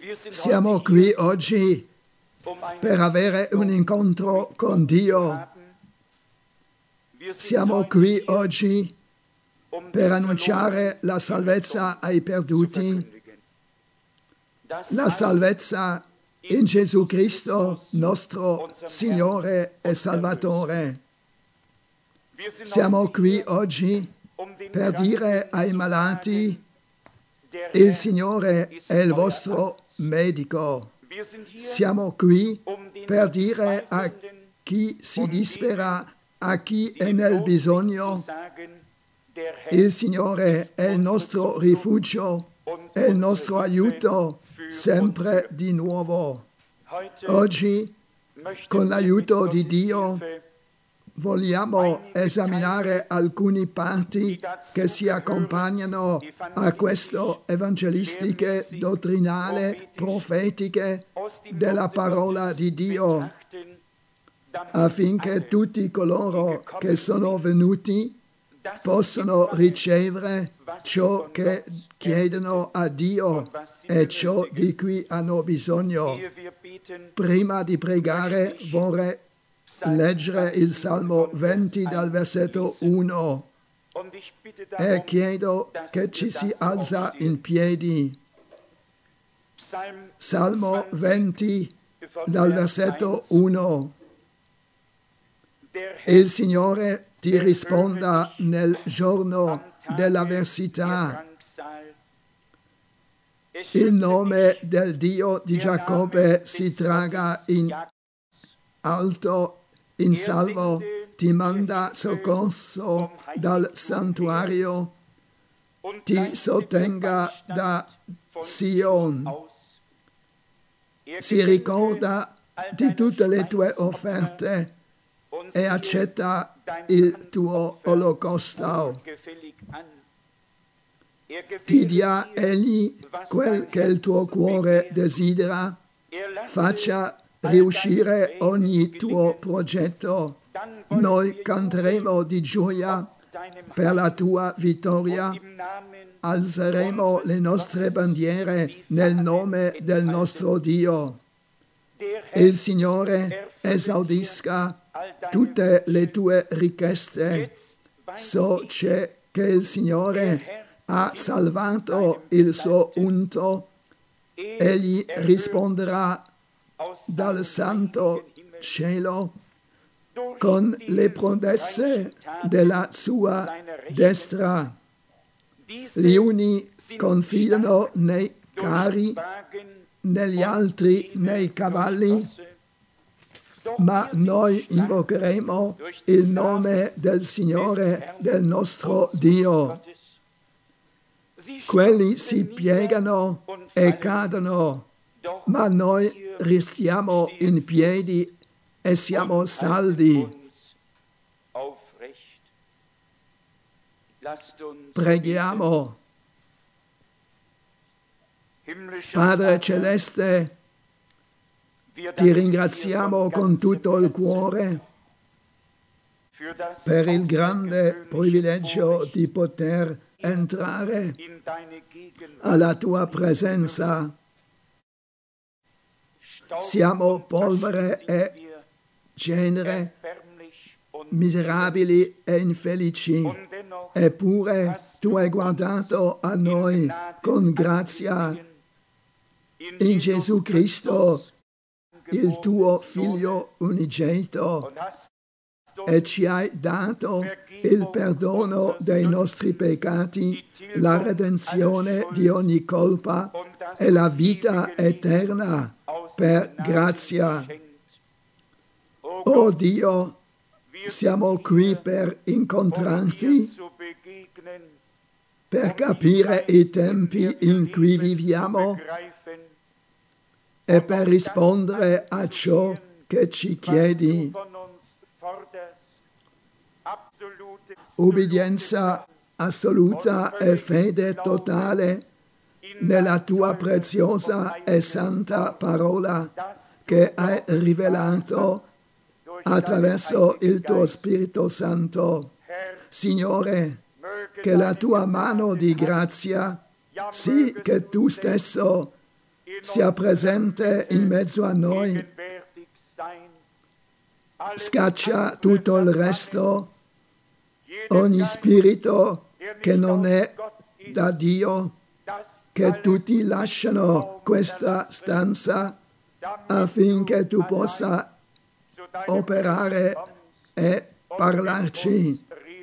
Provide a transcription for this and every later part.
Siamo qui oggi per avere un incontro con Dio. Siamo qui oggi per annunciare la salvezza ai perduti, la salvezza in Gesù Cristo, nostro Signore e Salvatore. Siamo qui oggi per dire ai malati: il Signore è il vostro medico. Siamo qui per dire a chi si dispera, a chi è nel bisogno: il Signore è il nostro rifugio, è il nostro aiuto, sempre di nuovo. Oggi, con l'aiuto di Dio, vogliamo esaminare alcuni parti che si accompagnano a queste evangelistiche, dottrinale, profetiche della parola di Dio, affinché tutti coloro che sono venuti possano ricevere ciò che chiedono a Dio e ciò di cui hanno bisogno. Prima di pregare vorrei leggere il Salmo 20 dal versetto 1 e chiedo che ci si alza in piedi. Salmo 20 dal versetto 1. Il Signore ti risponda nel giorno dell'avversità. Il nome del Dio di Giacobbe si traga in alto, in salvo, ti manda soccorso dal santuario, ti sostenga da Sion. Si ricorda di tutte le tue offerte e accetta il tuo olocausto. Ti dia egli quel che il tuo cuore desidera, faccia riuscire ogni tuo progetto. Noi canteremo di gioia per la tua vittoria, alzeremo le nostre bandiere nel nome del nostro Dio. Il Signore esaudisca tutte le tue richieste. So c'è che il Signore ha salvato il suo unto, egli risponderà dal santo cielo con le prodezze della sua destra. Gli uni confidano nei carri, negli altri nei cavalli, ma noi invocheremo il nome del Signore, del nostro Dio. Quelli si piegano e cadono, ma noi restiamo in piedi e siamo saldi. Preghiamo. Padre Celeste, ti ringraziamo con tutto il cuore per il grande privilegio di poter entrare alla tua presenza. Siamo polvere e cenere, miserabili e infelici, eppure tu hai guardato a noi con grazia in Gesù Cristo, il tuo Figlio unigenito, e ci hai dato il perdono dei nostri peccati, la redenzione di ogni colpa e la vita eterna per grazia. Oh Dio, siamo qui per incontrarti, per capire i tempi in cui viviamo e per rispondere a ciò che ci chiedi. Ubbidienza assoluta e fede totale nella tua preziosa e santa parola che hai rivelato attraverso il tuo Spirito Santo. Signore, che la tua mano di grazia, sì che tu stesso sia presente in mezzo a noi, scaccia tutto il resto, ogni spirito che non è da Dio, che tutti lasciano questa stanza affinché tu possa operare e parlarci.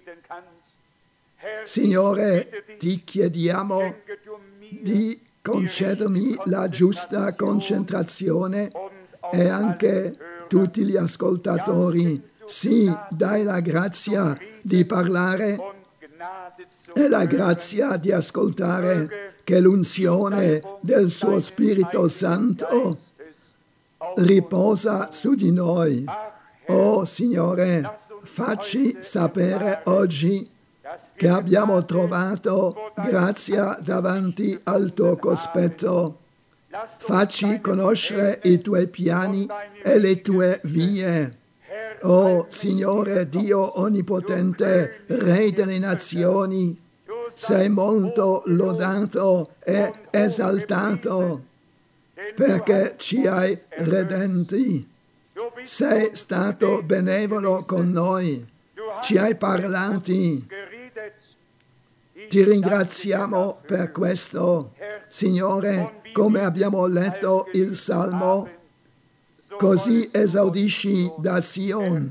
Signore, ti chiediamo di concedermi la giusta concentrazione e anche tutti gli ascoltatori. Sì, dai la grazia di parlare e la grazia di ascoltare, che l'unzione del suo Spirito Santo riposa su di noi. Oh Signore, facci sapere oggi che abbiamo trovato grazia davanti al tuo cospetto. Facci conoscere i tuoi piani e le tue vie. Oh Signore Dio Onnipotente, Re delle nazioni, sei molto lodato e esaltato perché ci hai redenti. Sei stato benevolo con noi, ci hai parlati. Ti ringraziamo per questo, Signore, come abbiamo letto il Salmo, così esaudisci da Sion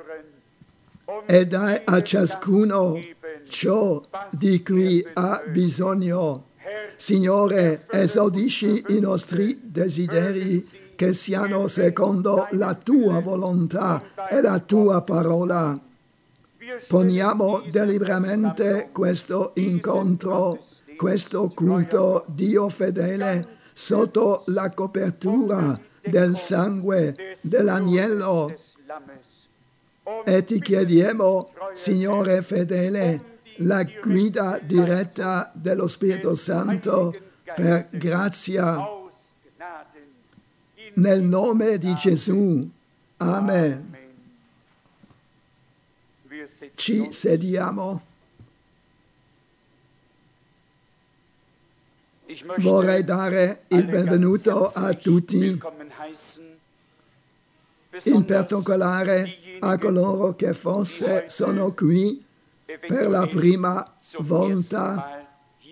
e dai a ciascuno ciò di cui ha bisogno. Signore, esaudisci i nostri desideri che siano secondo la tua volontà e la tua parola. Poniamo deliberatamente questo incontro, questo culto, Dio fedele, sotto la copertura del sangue dell'agnello. E ti chiediamo, Signore fedele, la guida diretta dello Spirito Santo per grazia. Nel nome di Gesù. Amen. Ci sediamo. Vorrei dare il benvenuto a tutti, in particolare a coloro che forse sono qui per la prima volta.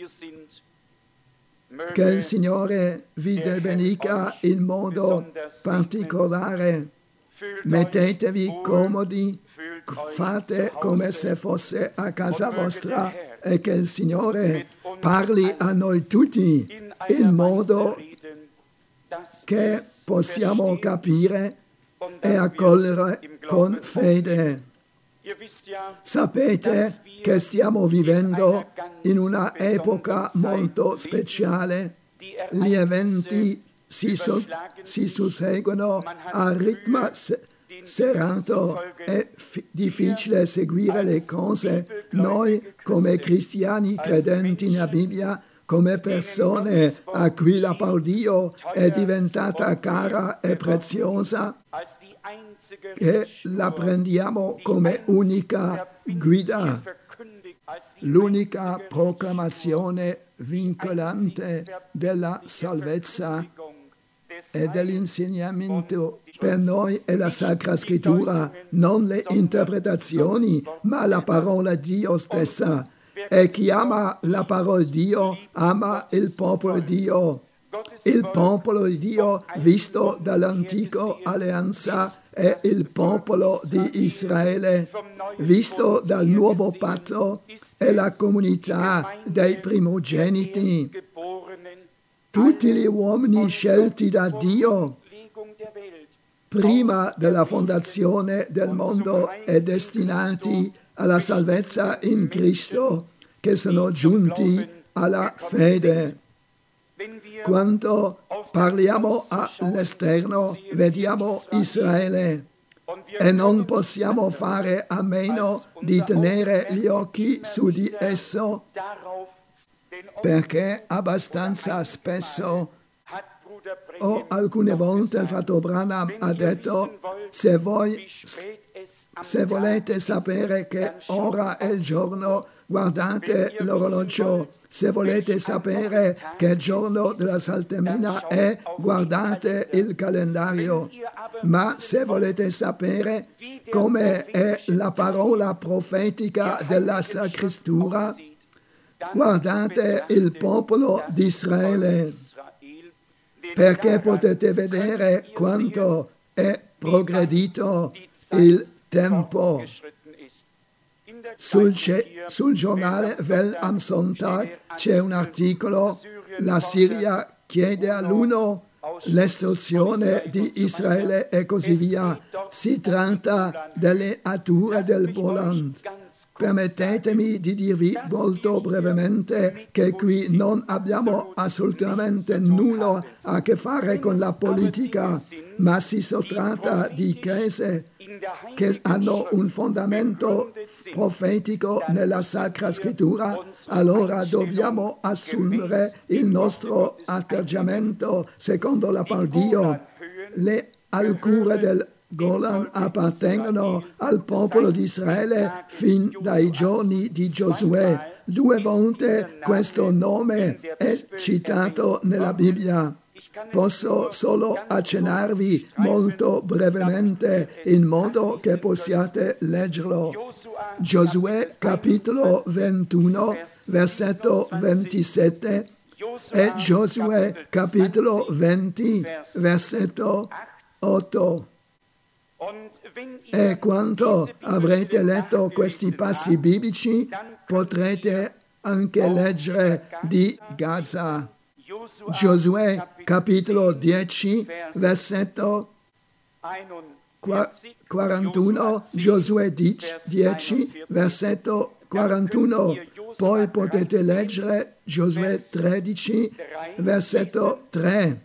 Che il Signore vi benedica in modo particolare. Mettetevi comodi, fate come se fosse a casa vostra e che il Signore parli a noi tutti in modo che possiamo capire e accogliere con fede. Sapete che stiamo vivendo in una epoca molto speciale. Gli eventi si susseguono a ritmo serrato, è difficile seguire le cose. Noi come cristiani credenti nella Bibbia, come persone a cui la parola di Dio è diventata cara e preziosa, e la prendiamo come unica guida, l'unica proclamazione vincolante della salvezza e dell'insegnamento per noi è la Sacra Scrittura, non le interpretazioni, ma la parola di Dio stessa. E chi ama la parola di Dio ama il popolo di Dio. Il popolo di Dio, visto dall'antica alleanza, è il popolo di Israele. Visto dal nuovo patto, è la comunità dei primogeniti. Tutti gli uomini scelti da Dio prima della fondazione del mondo e destinati alla salvezza in Cristo, che sono giunti alla fede. Quando parliamo all'esterno, vediamo Israele e non possiamo fare a meno di tenere gli occhi su di esso, perché abbastanza spesso o alcune volte il fratello Branham ha detto: se volete sapere che ora è il giorno, Guardate l'orologio. Se volete sapere che giorno della Saltemina è, guardate il calendario. Ma se volete sapere come è la parola profetica della Sacra Scrittura, guardate il popolo di Israele, perché potete vedere quanto è progredito il tempo. Sul giornale Welt am Sonntag c'è un articolo: la Siria chiede all'UNO l'estorsione di Israele e così via. Si tratta delle atture del Boland. Permettetemi di dirvi molto brevemente che qui non abbiamo assolutamente nulla a che fare con la politica, ma si tratta di chiese che hanno un fondamento profetico nella Sacra Scrittura. Allora dobbiamo assumere il nostro atteggiamento secondo la parola di Dio. Le alture del Golan appartengono al popolo di Israele fin dai giorni di Giosuè. 2 volte questo nome è citato nella Bibbia. Posso solo accennarvi molto brevemente in modo che possiate leggerlo. Giosuè capitolo 21, versetto 27 e Giosuè capitolo 20, versetto 8. E quando avrete letto questi passi biblici, potrete anche leggere di Gaza. Giosuè capitolo 10, versetto 41, Giosuè 10, versetto 41. Poi potete leggere Giosuè 13, versetto 3.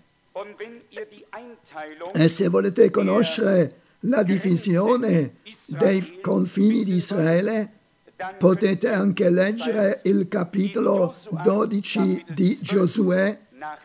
E se volete conoscere la divisione dei confini di Israele, potete anche leggere il capitolo 12 di Giosuè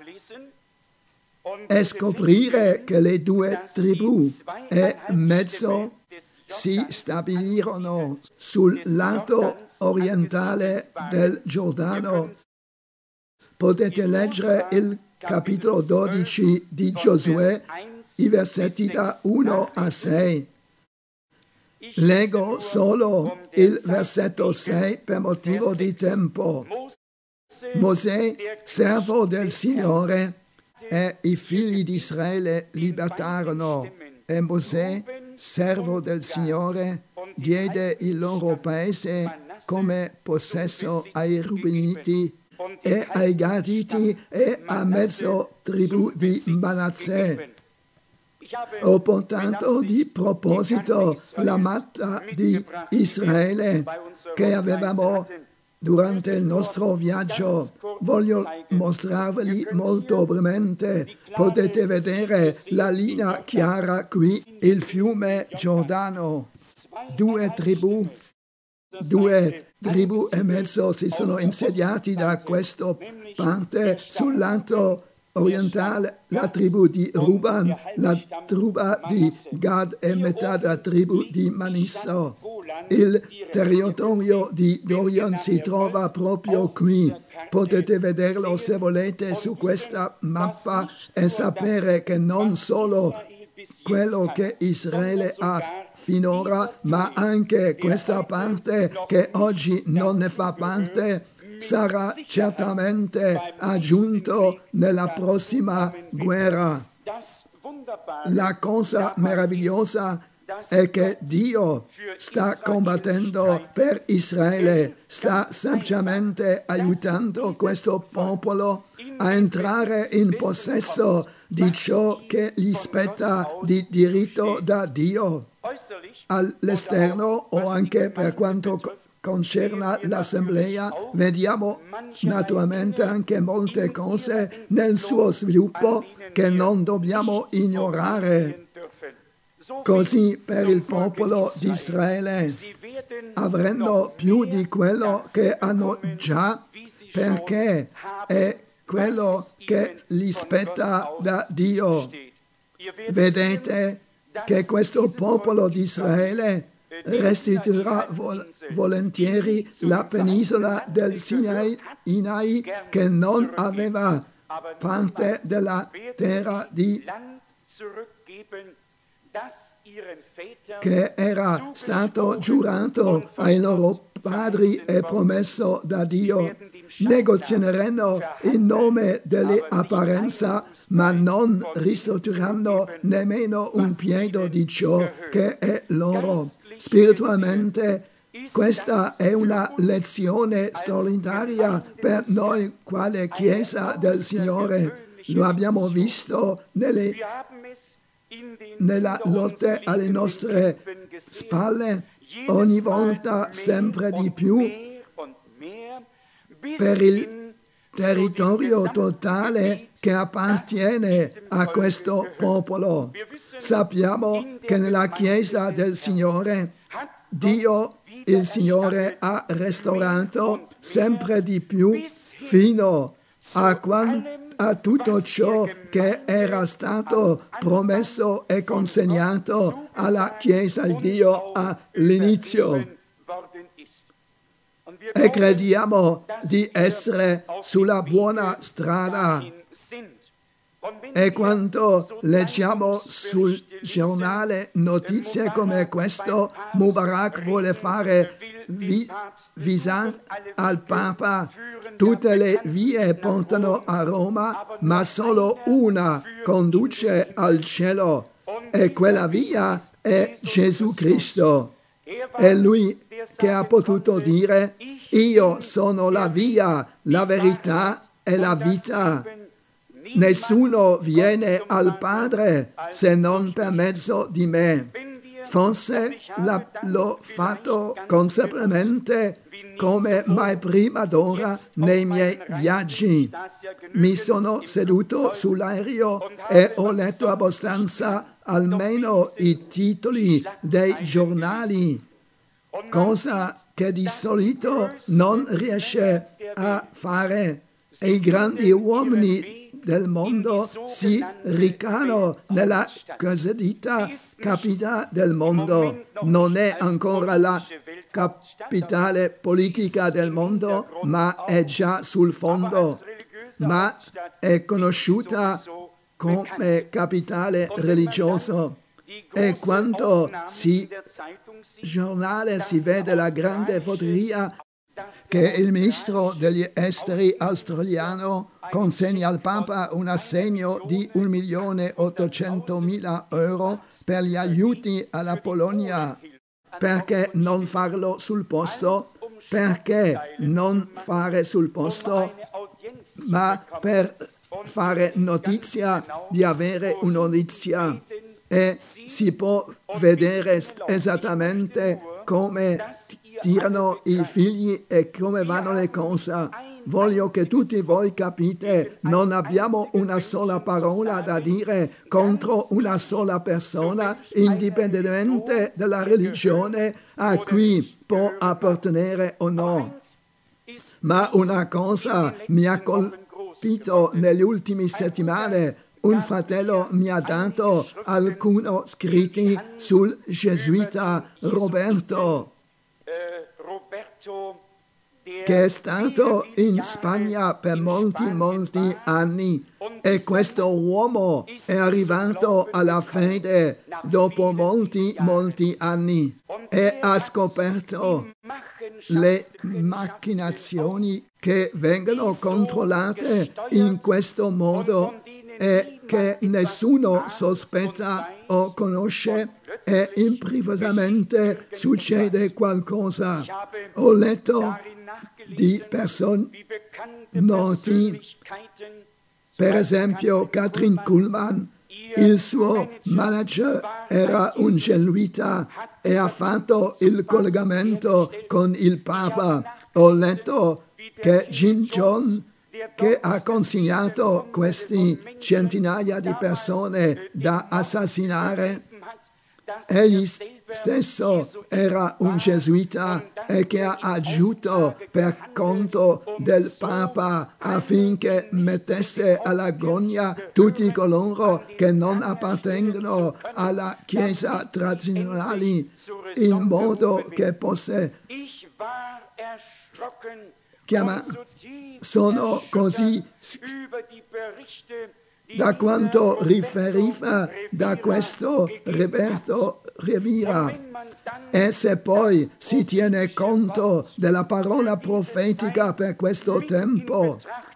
e scoprire che le 2 tribù e mezzo si stabilirono sul lato orientale del Giordano. Potete leggere il capitolo 12 di Giosuè, i versetti da 1 a 6. Leggo solo il versetto 6 per motivo di tempo. Mosè, servo del Signore, e i figli di Israele libertarono, e Mosè, servo del Signore, diede il loro paese come possesso ai Rubeniti e ai Gaditi e a mezzo tribù di Manassè. Ho portato di proposito la mappa di Israele che avevamo durante il nostro viaggio. Voglio mostrarveli molto brevemente. Potete vedere la linea chiara qui, il fiume Giordano. 2 tribù e mezzo si sono insediati da questa parte sul lato orientale, la tribù di Ruben, la tribù di Gad e metà della tribù di Manasseh. Il territorio di Dorian si trova proprio qui. Potete vederlo se volete su questa mappa e sapere che non solo quello che Israele ha finora, ma anche questa parte che oggi non ne fa parte, sarà certamente aggiunto nella prossima guerra. La cosa meravigliosa è che Dio sta combattendo per Israele, sta semplicemente aiutando questo popolo a entrare in possesso di ciò che gli spetta di diritto da Dio. All'esterno o anche per quanto concerne l'assemblea, vediamo naturalmente anche molte cose nel suo sviluppo che non dobbiamo ignorare. Così per il popolo di Israele avranno più di quello che hanno già, perché è quello che gli spetta da Dio. Vedete che questo popolo di Israele restituirà volentieri la penisola del Sinai che non aveva parte della terra che era stato giurato ai loro padri e promesso da Dio. Negozieranno in nome dell'apparenza, ma non restituiranno nemmeno un piede di ciò che è loro. Spiritualmente questa è una lezione straordinaria per noi quale Chiesa del Signore. Lo abbiamo visto nella lotta alle nostre spalle, ogni volta sempre di più per il territorio totale che appartiene a questo popolo. Sappiamo che nella Chiesa del Signore Dio, il Signore, ha restaurato sempre di più fino a tutto ciò che era stato promesso e consegnato alla Chiesa di Dio all'inizio. E crediamo di essere sulla buona strada. E quando leggiamo sul giornale notizie come questo, Mubarak vuole fare visa al Papa. Tutte le vie portano a Roma, ma solo una conduce al cielo. E quella via è Gesù Cristo. È Lui che ha potuto dire: io sono la via, la verità e la vita. Nessuno viene al Padre se non per mezzo di me. Forse l'ho fatto consapevolmente come mai prima d'ora nei miei viaggi. Mi sono seduto sull'aereo e ho letto abbastanza almeno i titoli dei giornali, cosa che di solito non riesce a fare. E i grandi uomini del mondo si recano nella cosiddetta capitale del mondo. Non è ancora la capitale politica del mondo, ma è già sul fondo, ma è conosciuta come capitale religiosa. E quando giornale si vede la grande fotografia che il ministro degli esteri australiano consegna al Papa un assegno di 1.800.000 euro per gli aiuti alla Polonia. Perché non farlo sul posto? Perché non fare sul posto, ma per fare notizia di avere una notizia. E si può vedere esattamente come tirano i figli e come vanno le cose. Voglio che tutti voi capite, non abbiamo una sola parola da dire contro una sola persona, indipendentemente dalla religione a cui può appartenere o no. Ma una cosa mi ha colpito nelle ultime settimane. Un fratello mi ha dato alcuni scritti sul gesuita Roberto, che è stato in Spagna per molti anni, e questo uomo è arrivato alla fede dopo molti anni e ha scoperto le macchinazioni che vengono controllate in questo modo e che nessuno sospetta o conosce, e improvvisamente succede qualcosa. Ho letto di persone noti, per esempio Kathryn Kuhlman, il suo manager era un gesuita e ha fatto il collegamento con il Papa. Ho letto che Jim Jones, che ha consegnato questi centinaia di persone da assassinare, egli stesso era un gesuita e che ha agito per conto del Papa affinché mettesse all'agonia tutti coloro che non appartengono alla Chiesa tradizionale, in modo che possa sono così da quanto riferiva da questo Roberto Rivera. E se poi si tiene conto della parola profetica per questo tempo,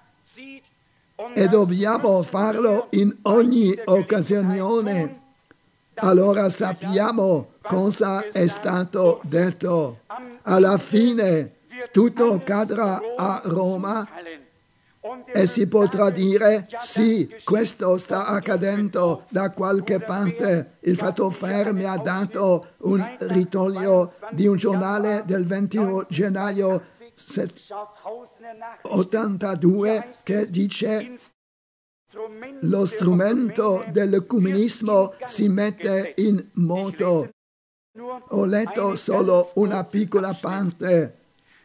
e dobbiamo farlo in ogni occasione, allora sappiamo cosa è stato detto. Alla fine tutto cadrà a Roma e si potrà dire sì, questo sta accadendo da qualche parte. Il Fatto Fermi ha dato un ritoglio di un giornale del 21 gennaio 82 che dice: lo strumento del comunismo si mette in moto. Ho letto solo una piccola parte.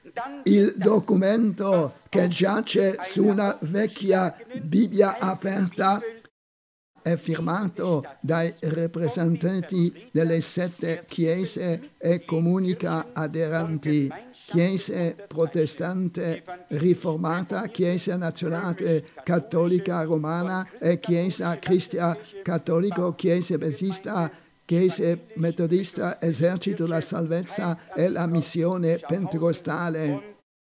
Il documento che giace su una vecchia Bibbia aperta è firmato dai rappresentanti delle 7 chiese e comunica aderenti: Chiesa protestante riformata, Chiesa nazionale cattolica romana e Chiesa cristiana cattolica, Chiesa battista, Chiesa metodista, Esercito della salvezza e la missione pentecostale.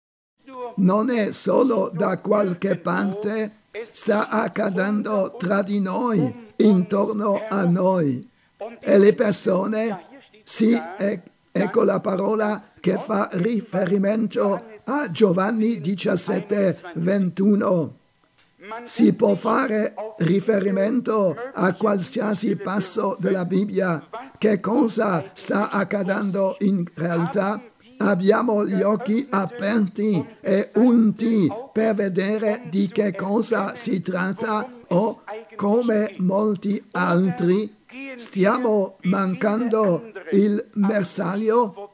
Non è solo da qualche parte, sta accadendo tra di noi, intorno a noi. E le persone, sì, ecco la parola che fa riferimento a Giovanni 17, 21. Si può fare riferimento a qualsiasi passo della Bibbia. Che cosa sta accadendo in realtà? Abbiamo gli occhi aperti e unti per vedere di che cosa si tratta, o come molti altri stiamo mancando il bersaglio.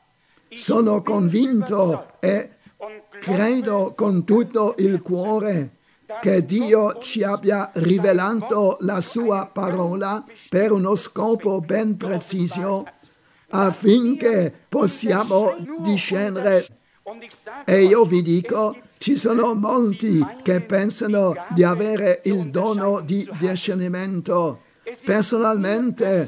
Sono convinto e credo con tutto il cuore che Dio ci abbia rivelato la sua parola per uno scopo ben preciso, affinché possiamo discernere. E io vi dico, ci sono molti che pensano di avere il dono di discernimento. Personalmente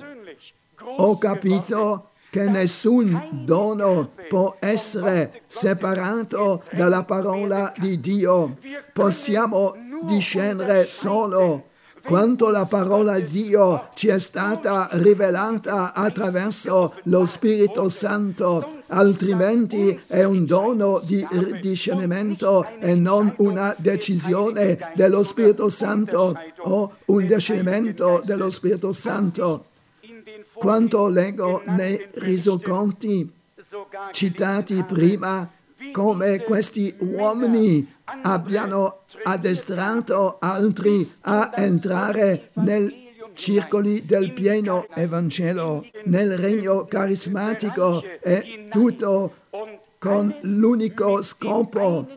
ho capito che nessun dono può essere separato dalla parola di Dio. Possiamo discernere solo quanto la parola di Dio ci è stata rivelata attraverso lo Spirito Santo, altrimenti è un dono di discernimento e non una decisione dello Spirito Santo o un discernimento dello Spirito Santo. Quanto leggo nei resoconti citati prima, come questi uomini abbiano addestrato altri a entrare nei circoli del pieno Evangelo, nel regno carismatico, e tutto con l'unico scopo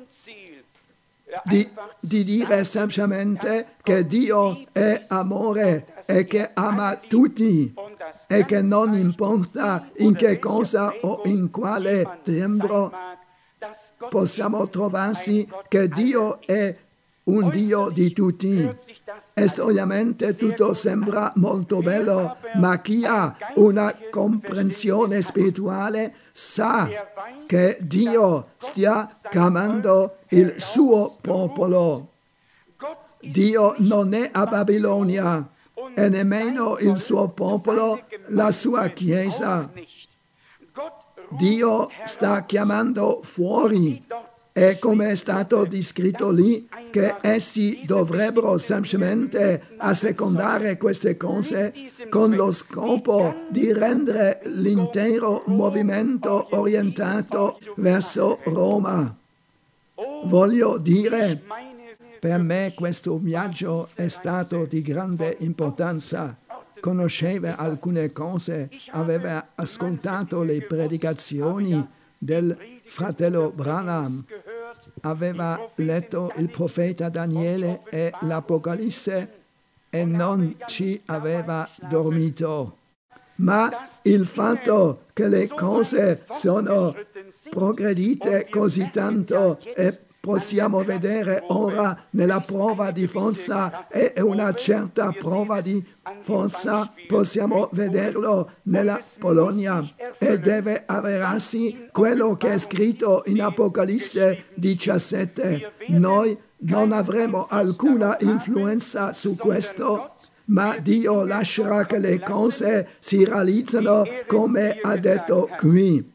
di dire semplicemente che Dio è amore e che ama tutti e che non importa in che cosa o in quale tempo possiamo trovarsi, che Dio è un Dio di tutti. Esteriormente tutto sembra molto bello, ma chi ha una comprensione spirituale sa che Dio stia chiamando il suo popolo. Dio non è a Babilonia e nemmeno il suo popolo, la sua Chiesa. Dio sta chiamando fuori, e come è stato descritto lì, che essi dovrebbero semplicemente assecondare queste cose con lo scopo di rendere l'intero movimento orientato verso Roma. Voglio dire, per me questo viaggio è stato di grande importanza. Conosceva alcune cose, aveva ascoltato le predicazioni del fratello Branham aveva letto il profeta Daniele e l'Apocalisse e non ci aveva dormito. Ma il fatto che le cose sono progredite così tanto e possiamo vedere ora nella prova di forza e una certa prova di forza, possiamo vederlo nella Polonia e deve avverarsi quello che è scritto in Apocalisse 17. Noi non avremo alcuna influenza su questo, ma Dio lascerà che le cose si realizzano come ha detto qui.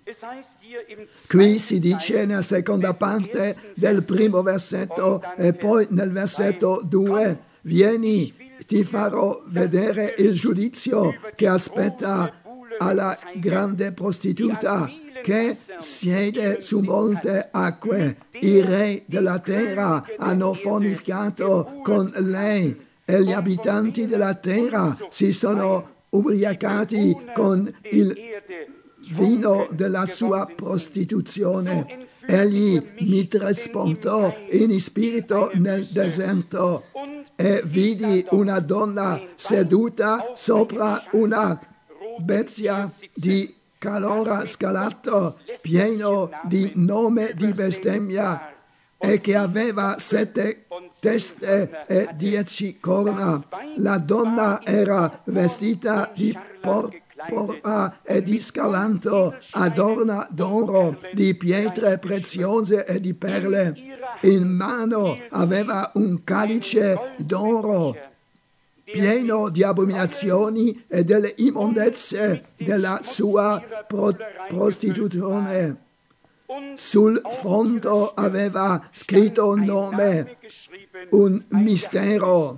Qui si dice nella seconda parte del primo versetto e poi nel versetto 2, vieni, ti farò vedere il giudizio che aspetta alla grande prostituta che siede su molte acque. I re della terra hanno fornicato con lei e gli abitanti della terra si sono ubriacati con il vino della sua prostituzione. Egli mi trasportò in spirito nel deserto e vidi una donna seduta sopra una bestia di calora scalato, pieno di nome di bestemmia, e che aveva 7 teste e 10 corna. La donna era vestita di porpora e di scarlatto, adorna d'oro, di pietre preziose e di perle. In mano aveva un calice d'oro pieno di abominazioni e delle immondezze della sua prostituzione. Sul fondo aveva scritto un nome, un mistero.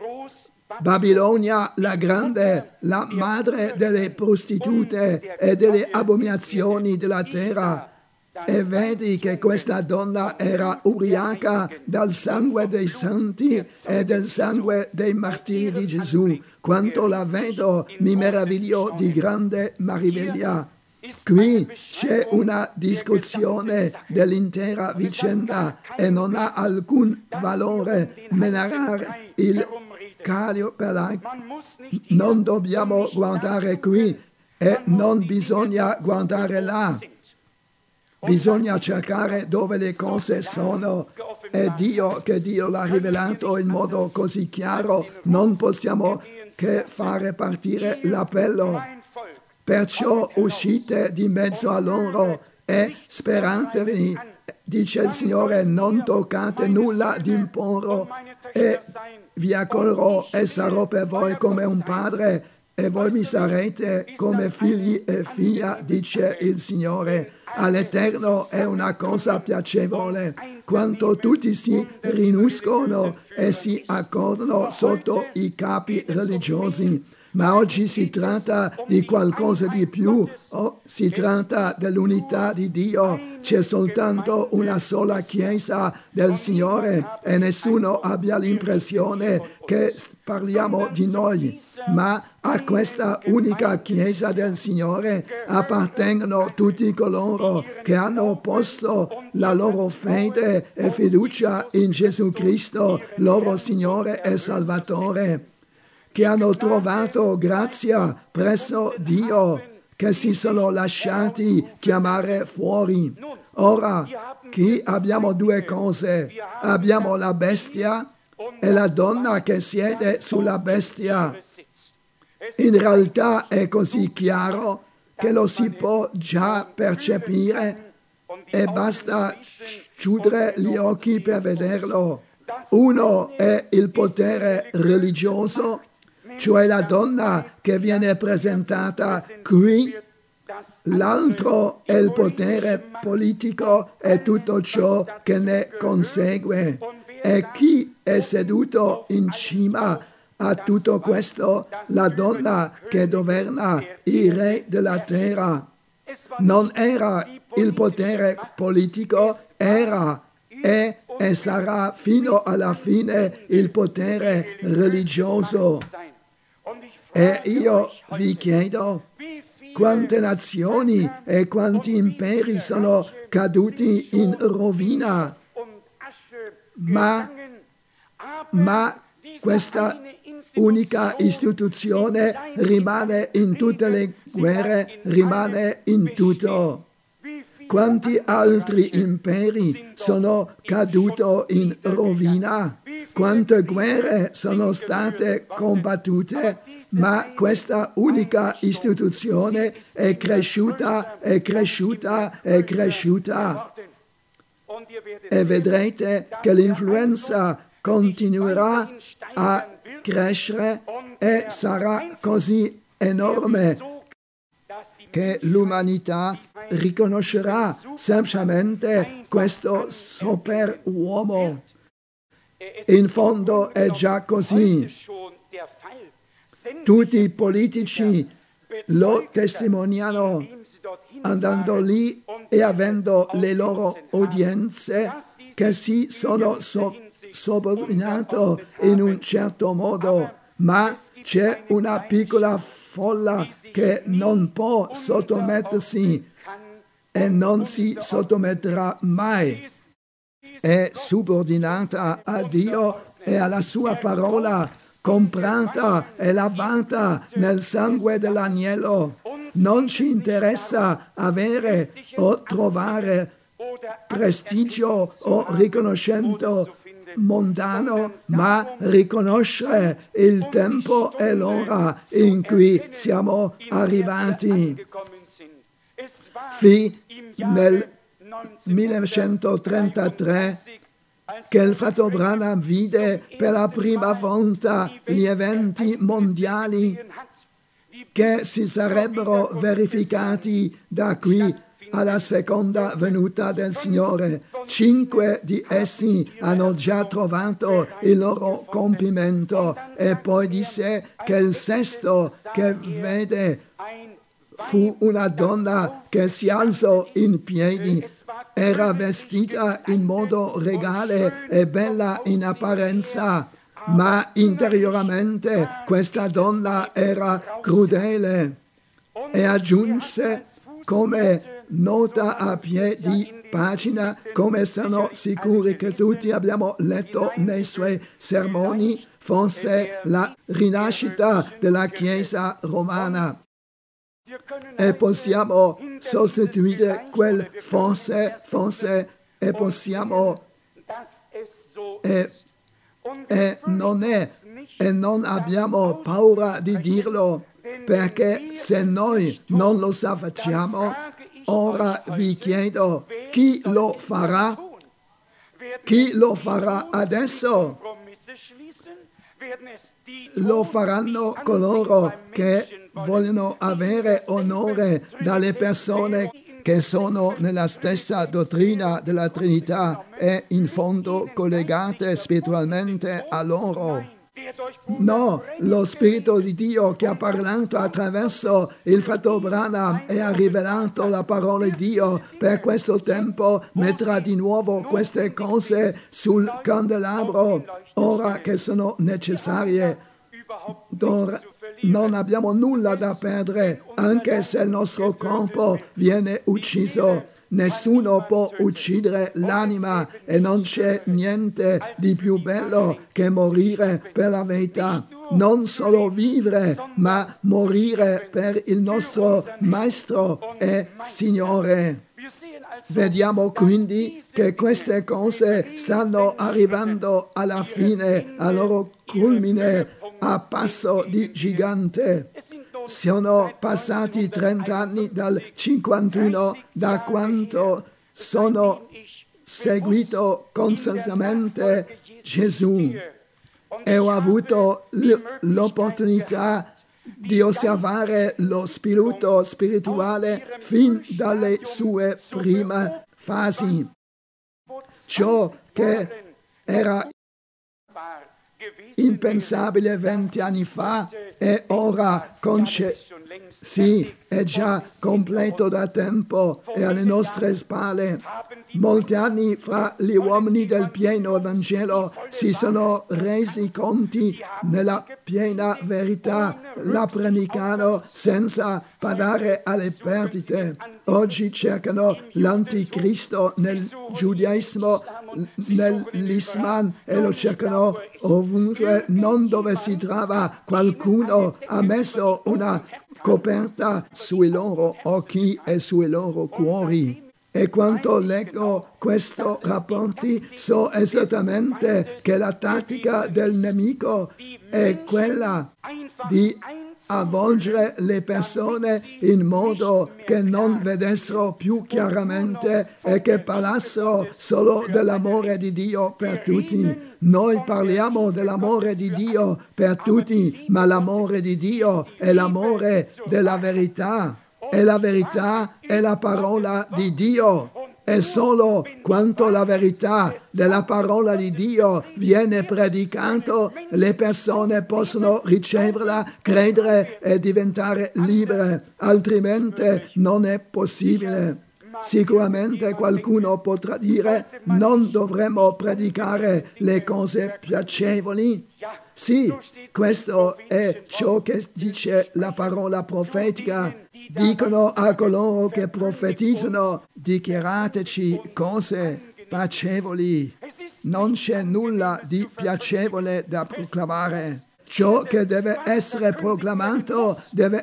Babilonia la grande, la madre delle prostitute e delle abominazioni della terra. E vedi che questa donna era ubriaca dal sangue dei santi e del sangue dei martiri di Gesù. Quanto la vedo, mi meraviglio di grande meraviglia. Qui c'è una discussione dell'intera vicenda e non ha alcun valore menare il calio per l'acqua. Non dobbiamo guardare qui e non bisogna guardare là. Bisogna cercare dove le cose sono e che Dio l'ha rivelato in modo così chiaro, non possiamo che fare partire l'appello. Perciò uscite di mezzo a loro e speratevi, dice il Signore, non toccate nulla di impuro e vi accoglierò e sarò per voi come un padre e voi mi sarete come figli e figlie, dice il Signore. All'Eterno è una cosa piacevole quando tutti si riuniscono e si accordano sotto i capi religiosi. Ma oggi si tratta di qualcosa di più, si tratta dell'unità di Dio. C'è soltanto una sola Chiesa del Signore e nessuno abbia l'impressione che parliamo di noi, ma a questa unica Chiesa del Signore appartengono tutti coloro che hanno posto la loro fede e fiducia in Gesù Cristo, loro Signore e Salvatore, che hanno trovato grazia presso Dio, che si sono lasciati chiamare fuori. Ora, qui abbiamo due cose. Abbiamo la bestia e la donna che siede sulla bestia. In realtà è così chiaro che lo si può già percepire e basta chiudere gli occhi per vederlo. Uno è il potere religioso, cioè la donna che viene presentata qui. L'altro è il potere politico e tutto ciò che ne consegue. E chi è seduto in cima a tutto questo? La donna che governa i re della terra. Non era il potere politico, era e sarà fino alla fine il potere religioso. E io vi chiedo, quante nazioni e quanti imperi sono caduti in rovina, ma questa unica istituzione rimane in tutte le guerre, rimane in tutto. Quanti altri imperi sono caduti in rovina? Quante guerre sono state combattute? Ma questa unica istituzione è cresciuta, è cresciuta, è cresciuta. E vedrete che l'influenza continuerà a crescere e sarà così enorme che l'umanità riconoscerà semplicemente questo superuomo. In fondo è già così. Tutti i politici lo testimoniano andando lì e avendo le loro udienze che si sono subordinati in un certo modo, ma c'è una piccola folla che non può sottomettersi e non si sottometterà mai. È subordinata a Dio e alla sua parola, comprata e lavata nel sangue dell'agnello. Non ci interessa avere o trovare prestigio o riconoscimento mondano, ma riconoscere il tempo e l'ora in cui siamo arrivati. Fu nel 1933 che il fratello Branham vide per la prima volta gli eventi mondiali che si sarebbero verificati da qui alla seconda venuta del Signore. 5 di essi hanno già trovato il loro compimento e poi disse che il sesto che vede fu una donna che si alzò in piedi. Era vestita in modo regale e bella in apparenza, ma interiormente questa donna era crudele. E aggiunse come nota a piedi pagina, come sono sicuri che tutti abbiamo letto nei suoi sermoni, forse la rinascita della Chiesa romana. E possiamo sostituire quel forse e possiamo e non abbiamo paura di dirlo, perché se noi non lo facciamo, ora vi chiedo, chi lo farà? Chi lo farà adesso? Lo faranno coloro che vogliono avere onore dalle persone che sono nella stessa dottrina della Trinità e in fondo collegate spiritualmente a loro. No, lo Spirito di Dio che ha parlato attraverso il fratello Branham e ha rivelato la parola di Dio per questo tempo metterà di nuovo queste cose sul candelabro ora che sono necessarie. Non abbiamo nulla da perdere, anche se il nostro corpo viene ucciso. Nessuno può uccidere l'anima e non c'è niente di più bello che morire per la verità. Non solo vivere, ma morire per il nostro Maestro e Signore. Vediamo quindi che queste cose stanno arrivando alla fine, al loro culmine, a passo di gigante. Sono passati 30 anni dal 51, da quanto sono seguito costantemente Gesù e ho avuto l'opportunità di osservare lo spirito spirituale fin dalle sue prime fasi. Ciò che era impensabile 20 anni fa e ora è già completo da tempo e alle nostre spalle. Molti anni fra gli uomini del pieno Vangelo si sono resi conti nella piena verità, la predicano senza badare alle perdite. Oggi cercano l'anticristo nel giudaismo, nell'Islam e lo cercano ovunque, non dove si trova. Qualcuno ha messo una coperta sui loro occhi e sui loro cuori. E quando leggo questi rapporti so esattamente che la tattica del nemico è quella di avvolgere le persone in modo che non vedessero più chiaramente e che parlassero solo dell'amore di Dio per tutti. Noi parliamo dell'amore di Dio per tutti, ma l'amore di Dio è l'amore della verità. E la verità è la parola di Dio. E solo quando la verità della parola di Dio viene predicata, le persone possono riceverla, credere e diventare libere, altrimenti non è possibile. Sicuramente qualcuno potrà dire: non dovremmo predicare le cose piacevoli. Sì, questo è ciò che dice la parola profetica. Dicono a coloro che profetizzano: dichiarateci cose piacevoli. Non c'è nulla di piacevole da proclamare. Ciò che deve essere proclamato,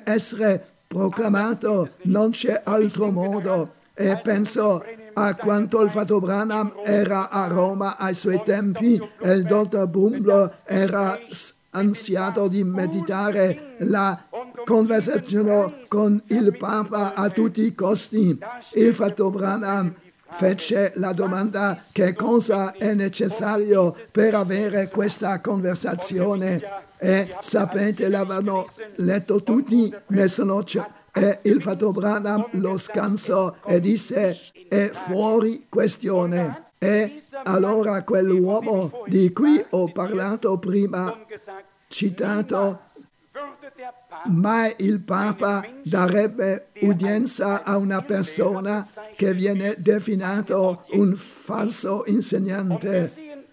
non c'è altro modo. E penso a quanto il fratello Branham era a Roma ai suoi tempi e il dottor Bumble era ansiato di meditare la conversazione con il Papa a tutti i costi. Il fratello Branham fece la domanda: che cosa è necessario per avere questa conversazione? E sapete, l'avevano letto tutti, nessuno e il fratello Branham lo scansò e disse: è fuori questione. E allora quell'uomo di cui ho parlato prima, citato: mai il Papa darebbe udienza a una persona che viene definito un falso insegnante.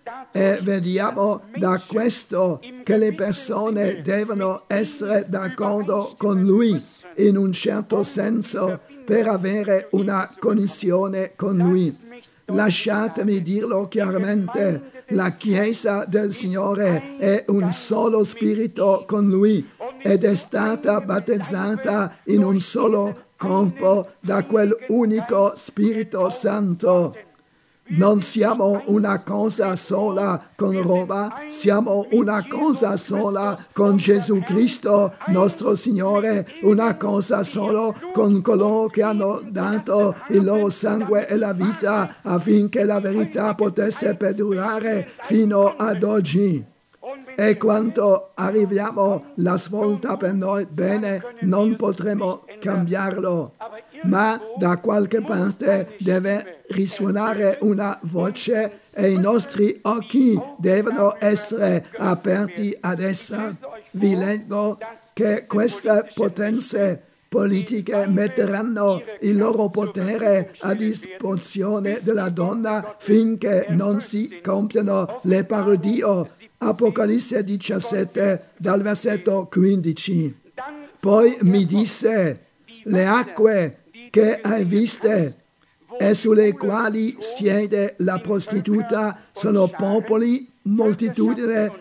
E vediamo da questo che le persone devono essere d'accordo con lui in un certo senso per avere una connessione con lui. Lasciatemi dirlo chiaramente: la Chiesa del Signore è un solo spirito con Lui ed è stata battezzata in un solo corpo da quell'unico Spirito Santo. Non siamo una cosa sola con Roma, siamo una cosa sola con Gesù Cristo, nostro Signore, una cosa sola con coloro che hanno dato il loro sangue e la vita affinché la verità potesse perdurare fino ad oggi. E quando arriviamo la svolta per noi, bene, non potremo cambiarlo, ma da qualche parte deve risuonare una voce e i nostri occhi devono essere aperti ad essa. Vi leggo che queste potenze politiche metteranno il loro potere a disposizione della donna finché non si compiano le parole di Dio. Apocalisse 17 dal versetto 15. Poi mi disse: le acque che hai viste e sulle quali siede la prostituta sono popoli, moltitudine,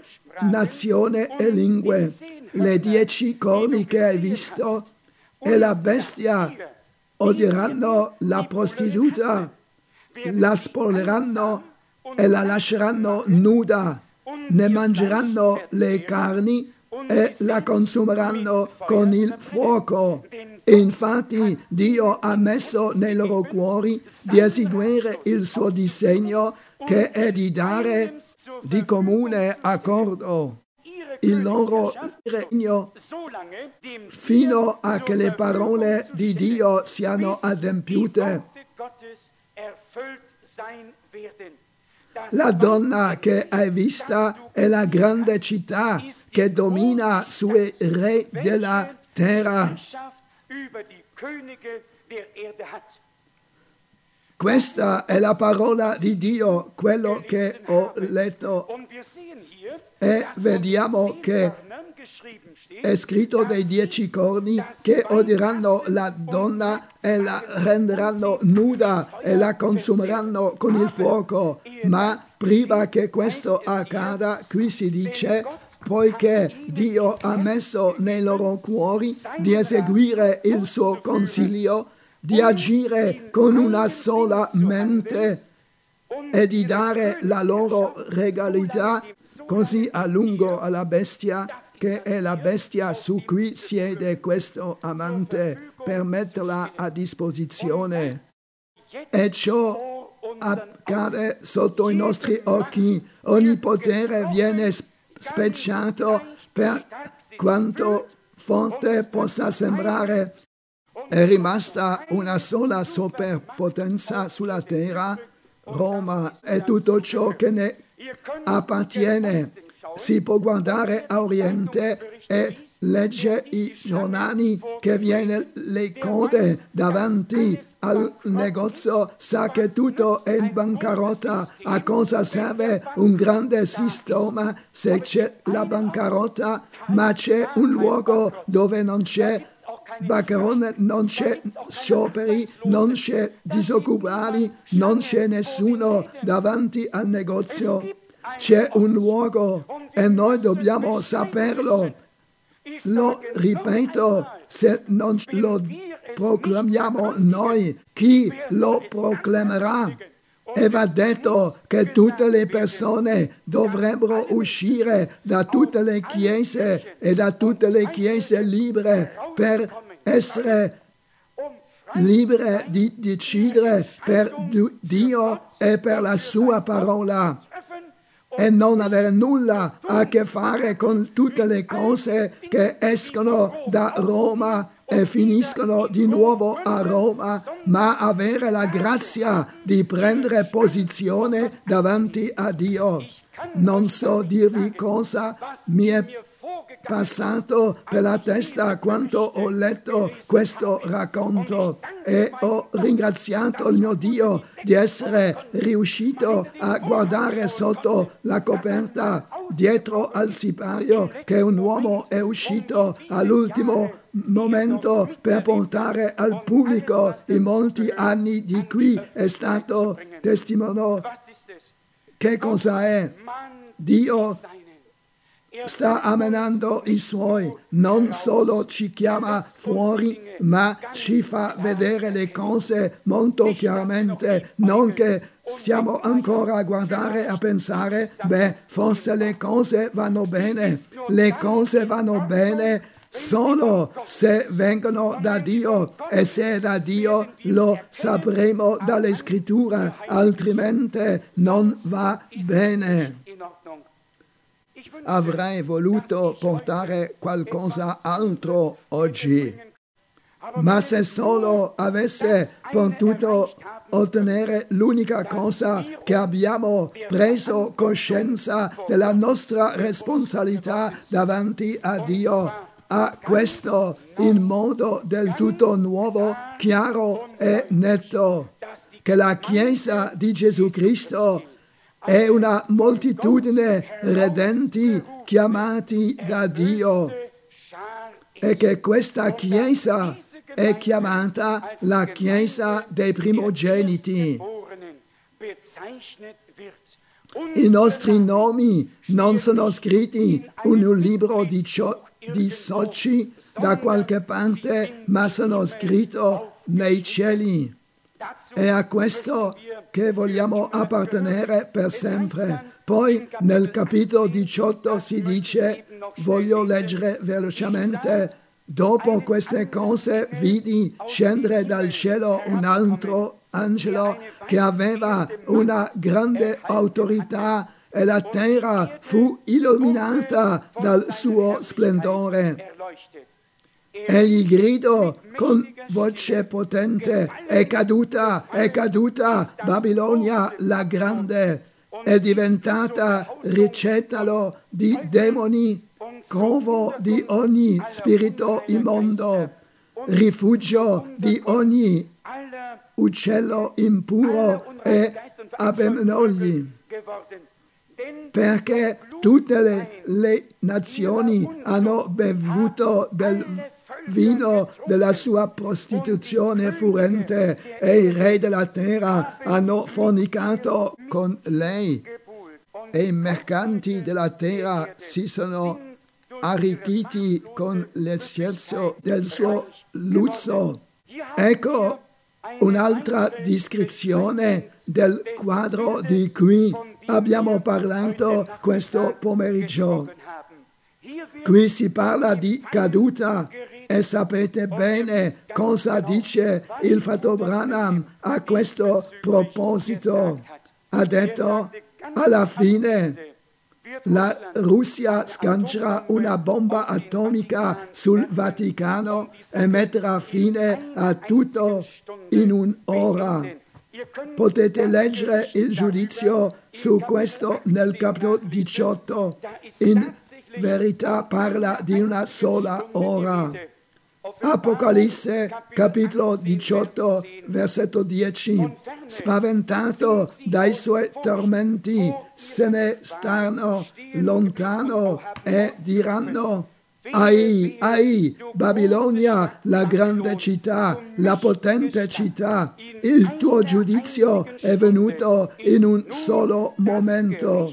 nazione e lingue. Le 10 corni che hai visto e la bestia odieranno la prostituta, la spoleranno e la lasceranno nuda, ne mangeranno le carni e la consumeranno con il fuoco. E infatti Dio ha messo nei loro cuori di eseguire il suo disegno, che è di dare di comune accordo il loro regno fino a che le parole di Dio siano adempiute. La donna che hai vista è la grande città che domina sui re della terra. Questa è la parola di Dio, quello che ho letto, e vediamo che è scritto dei 10 corni che odieranno la donna e la renderanno nuda e la consumeranno con il fuoco. Ma prima che questo accada, qui si dice, poiché Dio ha messo nei loro cuori di eseguire il suo consiglio, di agire con una sola mente e di dare la loro regalità così a lungo alla bestia, che è la bestia su cui siede questo amante, per metterla a disposizione. E ciò accade sotto i nostri occhi. Ogni potere viene specciato, per quanto forte possa sembrare. È rimasta una sola superpotenza sulla terra, Roma, e tutto ciò che ne appartiene. Si può guardare a Oriente e legge i giornali che viene le code davanti al negozio, sa che tutto è in bancarotta. A cosa serve un grande sistema se c'è la bancarotta, ma c'è un luogo dove non c'è bancarotta, non c'è scioperi, non c'è disoccupati, non c'è nessuno davanti al negozio. C'è un luogo e noi dobbiamo saperlo. Lo ripeto, se non lo proclamiamo noi, chi lo proclamerà? E va detto che tutte le persone dovrebbero uscire da tutte le chiese e da tutte le chiese libere per essere libere di decidere per Dio e per la sua parola, e non avere nulla a che fare con tutte le cose che escono da Roma e finiscono di nuovo a Roma, ma avere la grazia di prendere posizione davanti a Dio. Non so dirvi cosa mi è passato per la testa quando ho letto questo racconto, e ho ringraziato il mio Dio di essere riuscito a guardare sotto la coperta, dietro al sipario, che un uomo è uscito all'ultimo momento per portare al pubblico i molti anni di cui è stato testimone. Che cosa è? Dio sta ammenando i suoi, non solo ci chiama fuori, ma ci fa vedere le cose molto chiaramente, non che stiamo ancora a guardare e a pensare, forse le cose vanno bene. Le cose vanno bene solo se vengono da Dio, e se è da Dio lo sapremo dalle scritture, altrimenti non va bene. Avrei voluto portare qualcosa altro oggi, ma se solo avesse potuto ottenere l'unica cosa, che abbiamo preso coscienza della nostra responsabilità davanti a Dio, a questo in modo del tutto nuovo, chiaro e netto, che la Chiesa di Gesù Cristo è una moltitudine redenti chiamati da Dio, e che questa Chiesa è chiamata la Chiesa dei primogeniti. I nostri nomi non sono scritti in un libro di soci da qualche parte, ma sono scritti nei cieli. È a questo che vogliamo appartenere per sempre. Poi nel capitolo 18 si dice, voglio leggere velocemente: dopo queste cose vidi scendere dal cielo un altro angelo che aveva una grande autorità, e la terra fu illuminata dal suo splendore. Egli gridò con voce potente: è caduta, Babilonia la grande, è diventata ricettalo di demoni, covo di ogni spirito immondo, rifugio di ogni uccello impuro e Abenogli, perché tutte le nazioni hanno bevuto del vino della sua prostituzione furente e i re della terra hanno fornicato con lei e i mercanti della terra si sono arricchiti con l'eccesso del suo lusso. Ecco un'altra descrizione del quadro di cui abbiamo parlato questo pomeriggio. Qui si parla di caduta e sapete bene cosa dice il fratello Branham a questo proposito. Ha detto, alla fine la Russia sgancerà una bomba atomica sul Vaticano e metterà fine a tutto in un'ora. Potete leggere il giudizio su questo nel capitolo 18. In verità parla di una sola ora. Apocalisse, capitolo 18, versetto 10. Spaventato dai suoi tormenti, se ne staranno lontano e diranno: Ai, ai, Babilonia, la grande città, la potente città, il tuo giudizio è venuto in un solo momento.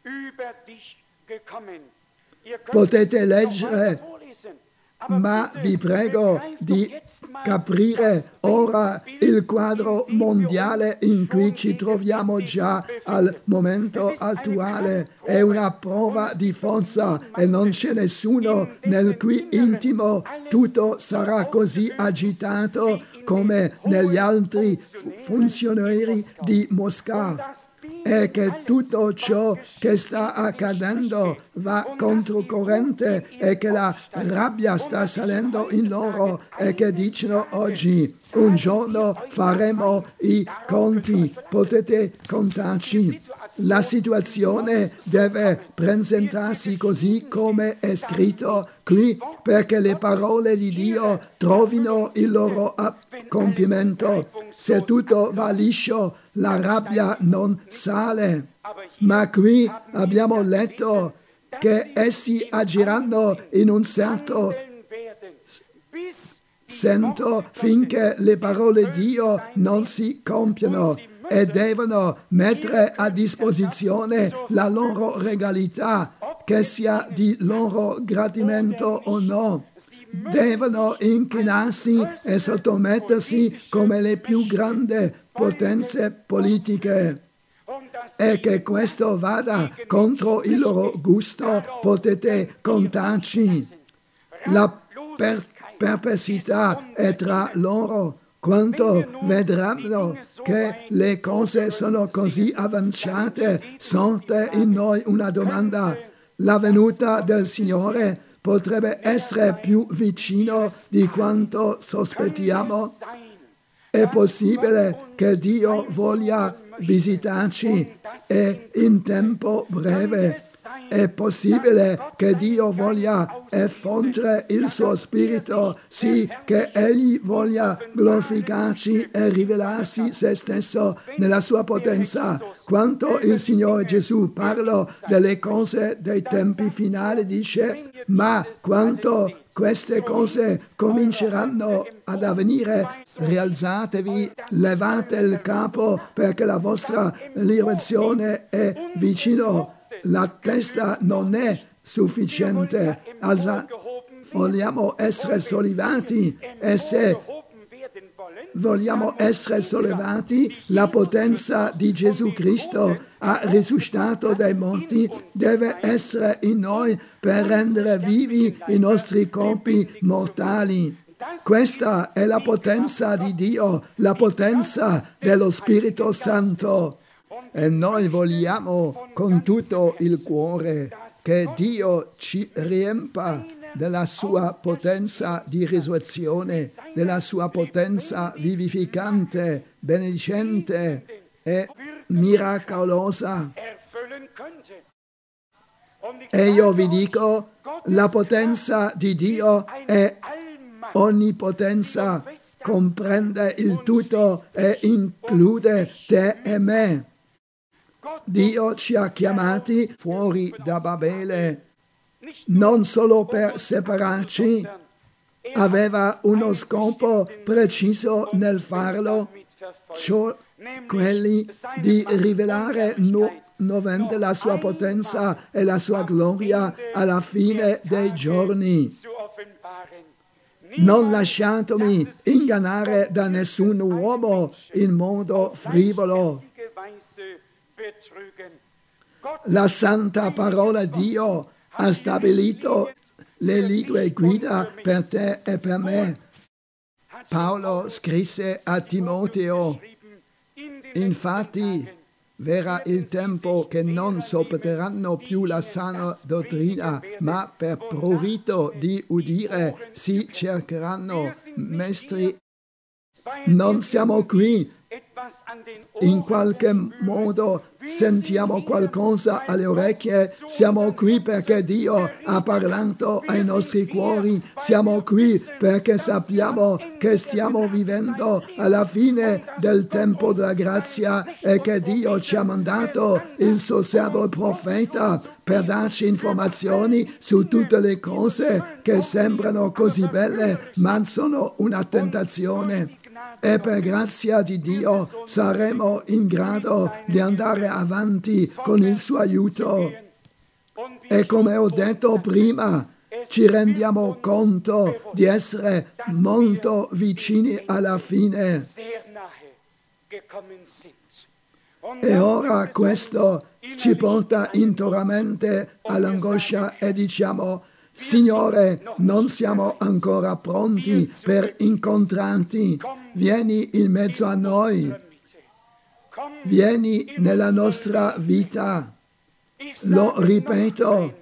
Potete leggere, ma vi prego di capire ora il quadro mondiale in cui ci troviamo già al momento attuale. È una prova di forza e non c'è nessuno nel cui intimo tutto sarà così agitato come negli altri funzionari di Mosca. E che tutto ciò che sta accadendo va controcorrente e che la rabbia sta salendo in loro e che dicono oggi: un giorno faremo i conti, potete contarci. La situazione deve presentarsi così come è scritto qui, perché le parole di Dio trovino il loro compimento. Se tutto va liscio, la rabbia non sale. Ma qui abbiamo letto che essi agiranno in un certo senso finché le parole di Dio non si compiono e devono mettere a disposizione la loro regalità, che sia di loro gradimento o no. Devono inchinarsi e sottomettersi come le più grandi potenze politiche. E che questo vada contro il loro gusto, potete contarci. La perplessità è tra loro. Quando vedranno che le cose sono così avanzate, sorte in noi una domanda: la venuta del Signore potrebbe essere più vicino di quanto sospettiamo? È possibile che Dio voglia visitarci e in tempo breve. È possibile che Dio voglia effondere il suo spirito, sì, che Egli voglia glorificarci e rivelarsi se stesso nella sua potenza. Quando il Signore Gesù parla delle cose dei tempi finali, dice: ma quando queste cose cominceranno ad avvenire, rialzatevi, levate il capo, perché la vostra liberazione è vicino. La testa non è sufficiente. Vogliamo essere sollevati, e se vogliamo essere sollevati, la potenza di Gesù Cristo ha risuscitato dai morti, deve essere in noi per rendere vivi i nostri corpi mortali. Questa è la potenza di Dio, la potenza dello Spirito Santo. E noi vogliamo con tutto il cuore che Dio ci riempa della sua potenza di risurrezione, della sua potenza vivificante, benedicente e miracolosa. E io vi dico, la potenza di Dio è onnipotenza comprende il tutto e include te e me. Dio ci ha chiamati fuori da Babele non solo per separarci, aveva uno scopo preciso nel farlo, cioè quelli di rivelare nuovamente la sua potenza e la sua gloria alla fine dei giorni. Non lasciatemi ingannare da nessun uomo in modo frivolo. La santa parola di Dio ha stabilito le linee guida per te e per me. Paolo scrisse a Timoteo: infatti verrà il tempo che non sopporteranno più la sana dottrina, ma per prurito di udire si cercheranno maestri. Non siamo qui. In qualche modo sentiamo qualcosa alle orecchie, siamo qui perché Dio ha parlato ai nostri cuori, siamo qui perché sappiamo che stiamo vivendo alla fine del tempo della grazia e che Dio ci ha mandato il suo servo profeta per darci informazioni su tutte le cose che sembrano così belle ma sono una tentazione. E per grazia di Dio saremo in grado di andare avanti con il suo aiuto. E come ho detto prima, ci rendiamo conto di essere molto vicini alla fine. E ora questo ci porta intoramente all'angoscia e diciamo: Signore, non siamo ancora pronti per incontrarti. Vieni in mezzo a noi. Vieni nella nostra vita. Lo ripeto,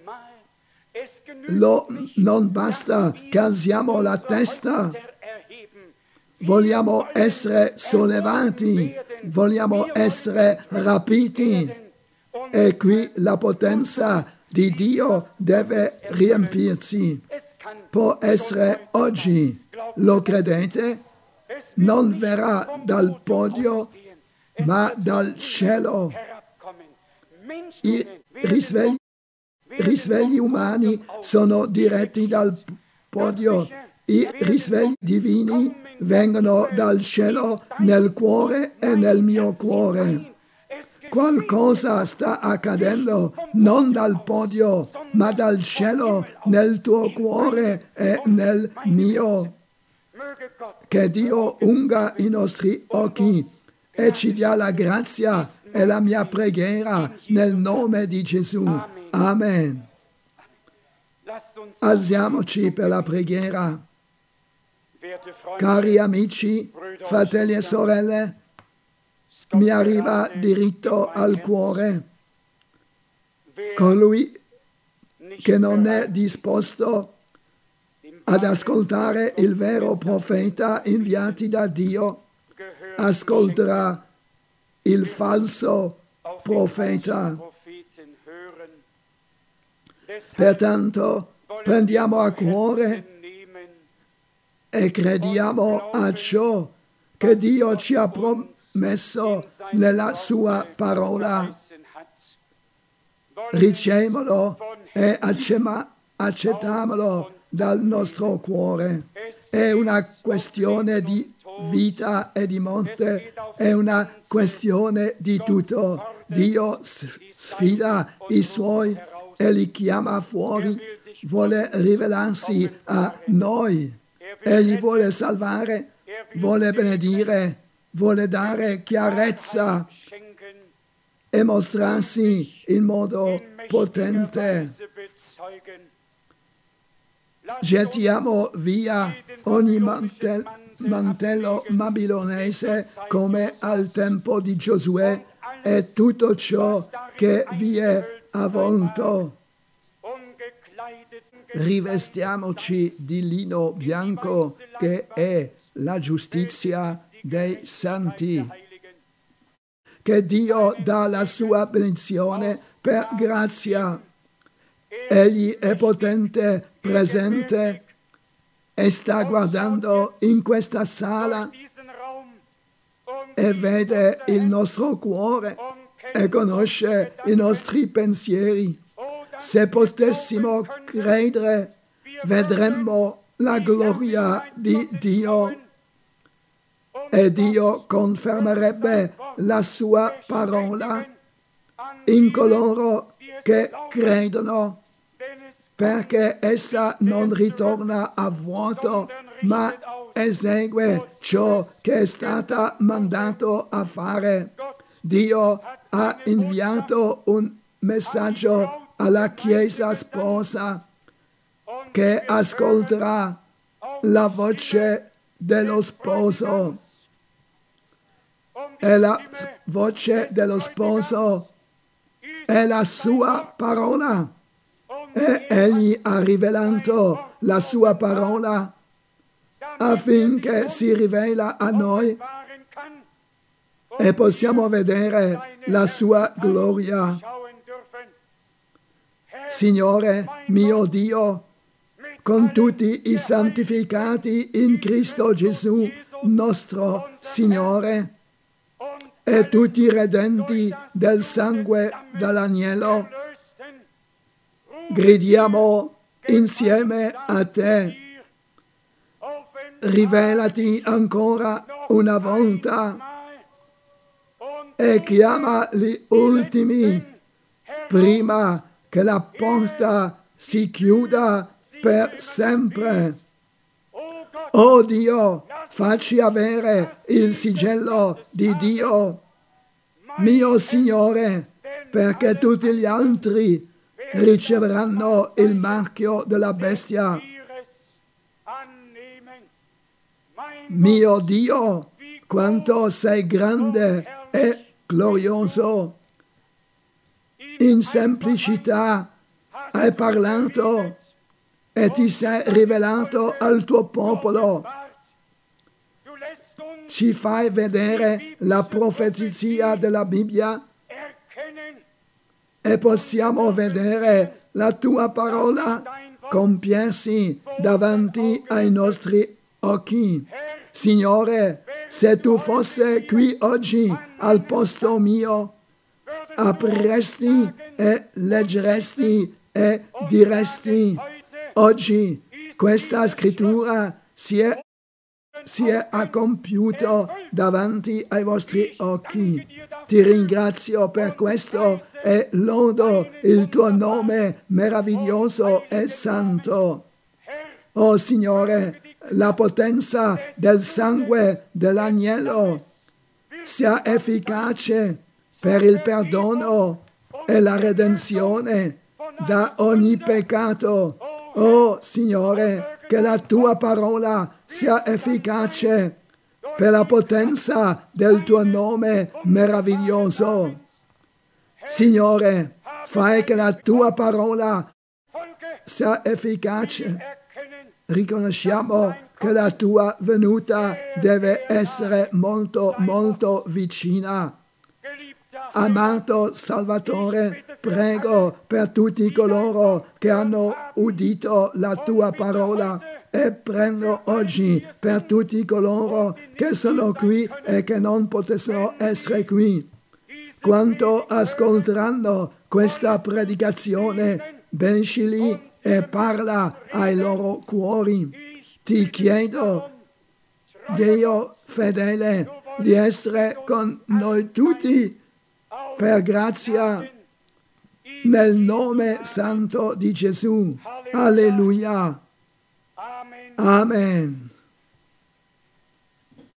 non basta che alziamo la testa. Vogliamo essere sollevati, vogliamo essere rapiti. E qui la potenza di Dio deve riempirci. Può essere oggi, lo credete? Non verrà dal podio, ma dal cielo. I risvegli umani sono diretti dal podio. I risvegli divini vengono dal cielo nel cuore e nel mio cuore. Qualcosa sta accadendo non dal podio, ma dal cielo nel tuo cuore e nel mio. Che Dio unga i nostri occhi e ci dia la grazia e la mia preghiera nel nome di Gesù. Amen. Alziamoci per la preghiera. Cari amici, fratelli e sorelle, mi arriva diritto al cuore colui che non è disposto ad ascoltare il vero profeta inviati da Dio, ascolterà il falso profeta. Pertanto prendiamo a cuore e crediamo a ciò che Dio ci ha promesso nella sua parola. Riceviamolo e accettiamolo dal nostro cuore. È una questione di vita e di morte, è una questione di tutto. Dio sfida i suoi e li chiama fuori, vuole rivelarsi a noi. Egli vuole salvare, vuole benedire, vuole dare chiarezza e mostrarsi in modo potente. Gettiamo via ogni mantello babilonese come al tempo di Giosuè e tutto ciò che vi è avvolto. Rivestiamoci di lino bianco che è la giustizia dei santi. Che Dio dà la sua benedizione per grazia. Egli è potente, presente e sta guardando in questa sala e vede il nostro cuore e conosce i nostri pensieri. Se potessimo credere, vedremmo la gloria di Dio e Dio confermerebbe la sua parola in coloro che credono, perché essa non ritorna a vuoto, ma esegue ciò che è stata mandato a fare. Dio ha inviato un messaggio alla Chiesa sposa che ascolterà la voce dello sposo. E la voce dello sposo è la sua parola. E egli ha rivelato la sua parola affinché si rivela a noi e possiamo vedere la sua gloria. Signore mio Dio, con tutti i santificati in Cristo Gesù, nostro Signore, e tutti i redenti del sangue dell'agnello, gridiamo insieme a te: rivelati ancora una volta e chiama gli ultimi prima che la porta si chiuda per sempre. Oh Dio, facci avere il sigello di Dio, mio Signore, perché tutti gli altri riceveranno il marchio della bestia. Mio Dio, quanto sei grande e glorioso. In semplicità hai parlato e ti sei rivelato al tuo popolo. Ci fai vedere la profezia della Bibbia e possiamo vedere la tua parola compiersi davanti ai nostri occhi. Signore, se tu fossi qui oggi al posto mio, apriresti e leggeresti e diresti: oggi questa scrittura si è compiuto davanti ai vostri occhi. Ti ringrazio per questo e lodo il tuo nome meraviglioso e santo. Oh Signore, la potenza del sangue dell'agnello sia efficace per il perdono e la redenzione da ogni peccato. Oh Signore, che la tua parola sia efficace per la potenza del tuo nome meraviglioso. Signore, fai che la tua parola sia efficace. Riconosciamo che la tua venuta deve essere molto, molto vicina. Amato Salvatore, prego per tutti coloro che hanno udito la tua parola e prego oggi per tutti coloro che sono qui e che non potessero essere qui. Quanto ascolteranno questa predicazione, benissili e parla ai loro cuori. Ti chiedo, Dio fedele, di essere con noi tutti per grazia, nel nome santo di Gesù. Alleluia. Amen.